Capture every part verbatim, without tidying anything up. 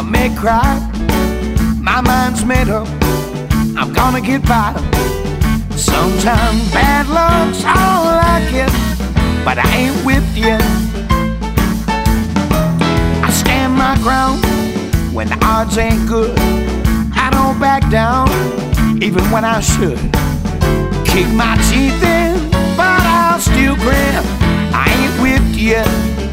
may cry, my mind's made up, I'm gonna get by. Sometimes bad luck's all I get, but I ain't whipped yet. I stand my ground when the odds ain't good. I don't back down, even when I should. Kick my teeth in, but I'll still grin. I ain't whipped yet.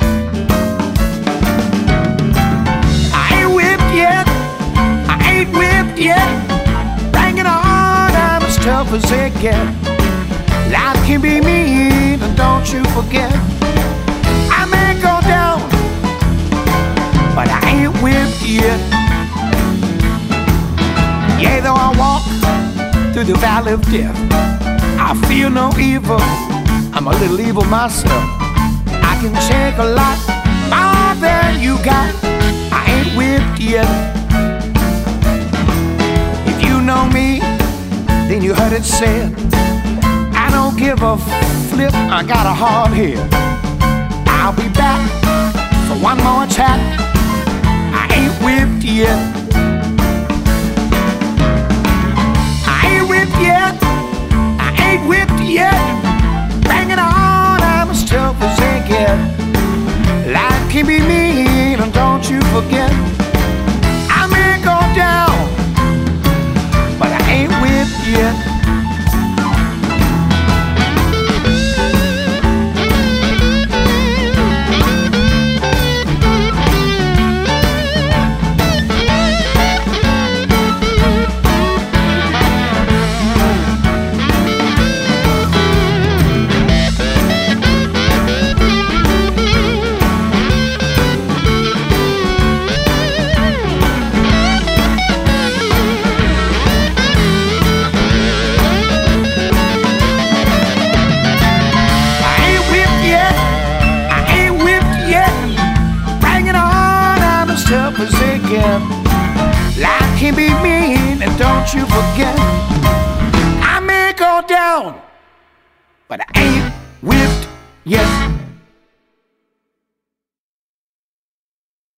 I ain't whipped yet. I ain't whipped yet. Bring it on, I'm as tough as they get. Life can be mean, and don't you forget. I may go down, but I ain't whipped yet. Yeah, though I walk through the valley of death, I feel no evil, I'm a little evil myself. I can take a lot more than you got. I ain't whipped yet. If you know me, then you heard it said, I don't give a flip, I got a hard head. I'll be back for one more attack. I ain't whipped yet. I ain't whipped yet. I ain't whipped yet. Bring it on, I'm as tough as they get. Life can be mean, and don't you forget. I may go down, but I ain't whipped yet. Tough as they get. Life can be mean, and don't you forget. I may go down, but I ain't whipped yet.